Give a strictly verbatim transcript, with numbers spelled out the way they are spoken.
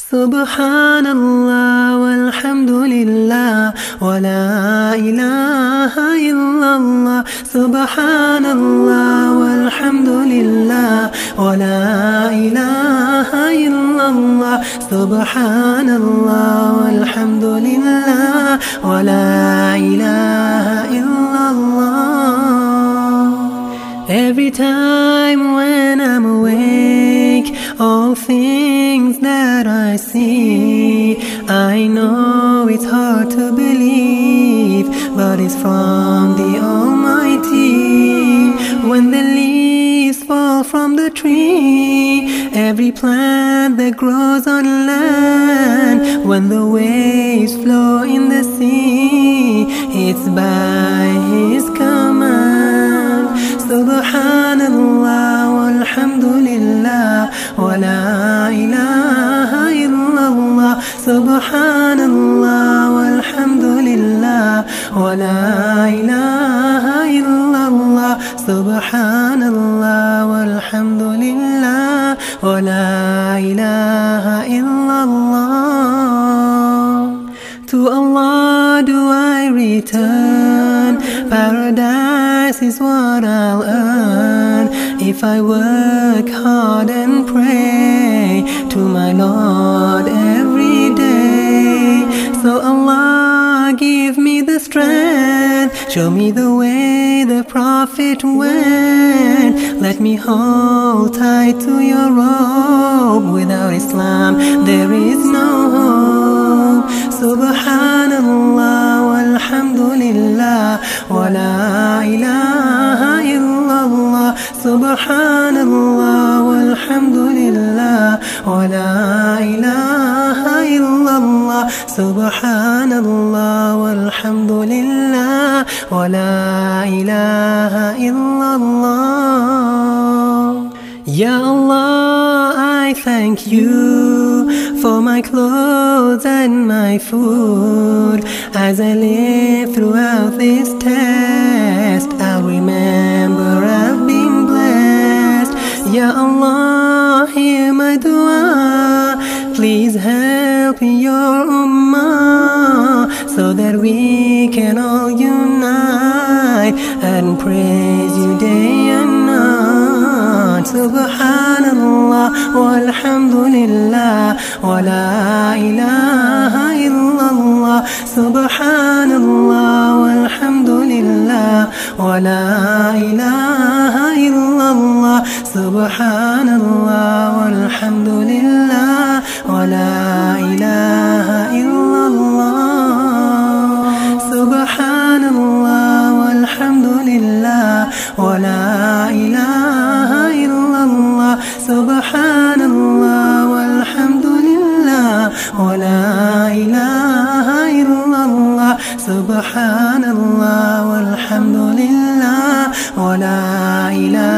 Subhanallah walhamdulillah wa la ilaha illallah. Subhanallah walhamdulillah wa la ilaha illallah. Subhanallah walhamdulillah wa la ilaha illallah. Every time when I'm awake, all things that I see, I know it's hard to believe, but it's from the Almighty. When the leaves fall from the tree, every plant that grows on land, when the waves flow in the sea, it's by His command. Subhanallah walhamdulillah wa la ilaha illallah. Subhanallah walhamdulillah wa la ilaha illallah. Subhanallah walhamdulillah wa la ilaha illallah. To Allah do I return, paradise is what I'll earn if I work hard and pray to my Lord every day. So Allah give me the strength, show me the way the Prophet went. Let me hold tight to your robe. Without Islam there is no hope. Subhanallah walhamdulillah wa la ilaha illallah. Subhanallah walhamdulillah wa la ilaha illallah. Subhanallah walhamdulillah wa la ilaha illallah. Ya Allah, I thank you for my clothes and my food. As I live throughout this test, I'll remember I've been blessed. Ya Allah, hear my dua. Please help your ummah so that we can all unite and praise you day and night. Subhanallah walhamdulillah wa la ilaha illallah. Subhanallah walhamdulillah wa la ilaha illallah. Subhanallah walhamdulillah wa la ilaha illallah. Subhanallah walhamdulillah wa la ilaha illallah. Subhanallah walhamdulillah wa la ilaha illallah. Subhanallah walhamdulillah wa la ilaha